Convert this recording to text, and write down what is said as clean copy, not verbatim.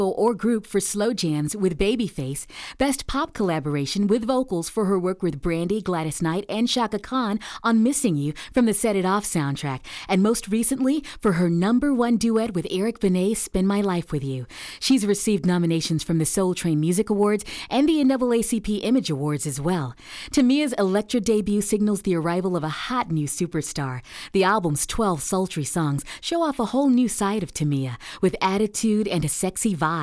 or group for slow jams with Babyface, Best Pop Collaboration with vocals for her work with Brandy, Gladys Knight, and Chaka Khan on Missing You from the Set It Off soundtrack, and most recently for her #1 duet with Eric Benet's Spend My Life With You. She's received nominations from the Soul Train Music Awards and the NAACP Image Awards as well. Tamia's Elektra debut signals the arrival of a hot new superstar. The album's 12 sultry songs show off a whole new side of Tamia, with attitude and a sexy vibe